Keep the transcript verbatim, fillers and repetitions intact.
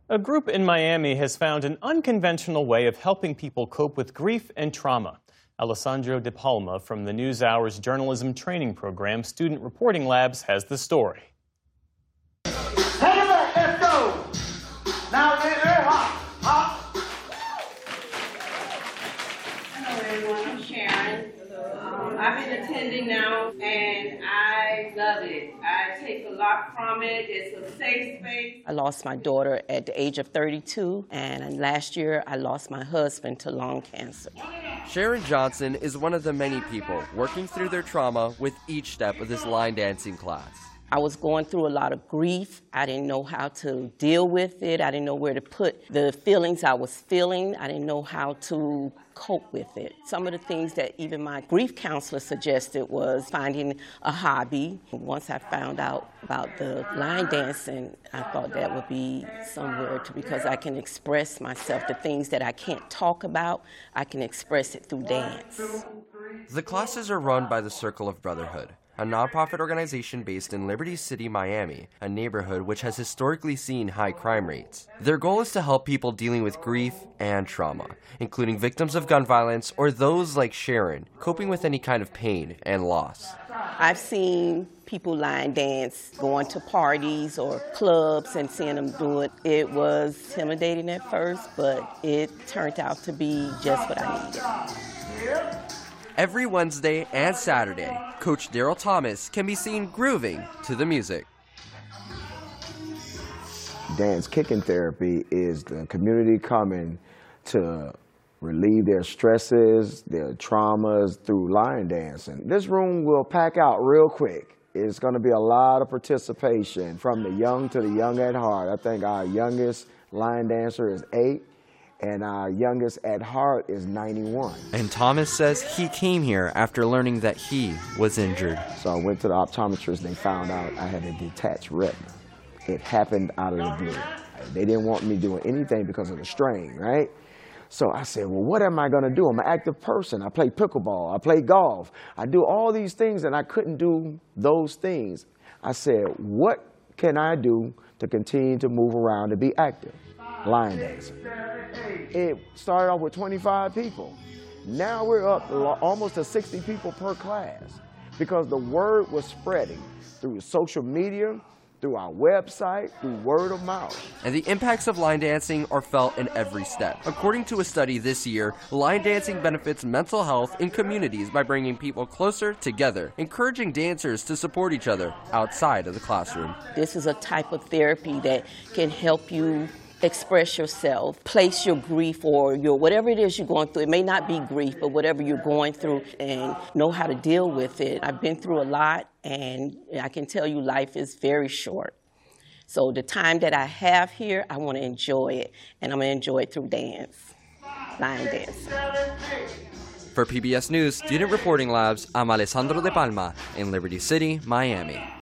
A group in Miami has found an unconventional way of helping people cope with grief and trauma. Alessandro De Palma from the NewsHour's Journalism Training Program Student Reporting Labs has the story. Take it back, let's go. Now we're very hot, hot. Hello everyone, I'm Sharon. Um, I've been attending now and I love it. I take a lot from it. It's a safe space. I lost my daughter at the age of thirty-two, and last year I lost my husband to lung cancer. Sharon Johnson is one of the many people working through their trauma with each step of this line dancing class. I was going through a lot of grief. I didn't know how to deal with it. I didn't know where to put the feelings I was feeling. I didn't know how to cope with it. Some of the things that even my grief counselor suggested was finding a hobby. Once I found out about the line dancing, I thought that would be somewhere to, because I can express myself. The things that I can't talk about, I can express it through dance. The classes are run by the Circle of Brotherhood, a nonprofit organization based in Liberty City, Miami, a neighborhood which has historically seen high crime rates. Their goal is to help people dealing with grief and trauma, including victims of gun violence or those like Sharon, coping with any kind of pain and loss. I've seen people line dance, going to parties or clubs and seeing them do it. It was intimidating at first, but it turned out to be just what I needed. Every Wednesday and Saturday, Coach Daryl Thomas can be seen grooving to the music. Dance kicking therapy is the community coming to relieve their stresses, their traumas through line dancing. This room will pack out real quick. It's going to be a lot of participation from the young to the young at heart. I think our youngest line dancer is eight. And our youngest at heart is ninety-one. And Thomas says he came here after learning that he was injured. So I went to the optometrist and they found out I had a detached retina. It happened out of the blue. They didn't want me doing anything because of the strain, right? So I said, well, what am I gonna do? I'm an active person. I play pickleball, I play golf. I do all these things and I couldn't do those things. I said, what can I do to continue to move around and be active? Line dancing. It started off with twenty-five people. Now we're up almost to sixty people per class because the word was spreading through social media, through our website, through word of mouth. And the impacts of line dancing are felt in every step. According to a study this year, line dancing benefits mental health in communities by bringing people closer together, encouraging dancers to support each other outside of the classroom. This is a type of therapy that can help you express yourself, place your grief or your whatever it is you're going through. It may not be grief, but whatever you're going through, and know how to deal with it. I've been through a lot, and I can tell you life is very short. So the time that I have here, I want to enjoy it, and I'm going to enjoy it through dance, line dance. For P B S News Student Reporting Labs, I'm Alessandro De Palma in Liberty City, Miami.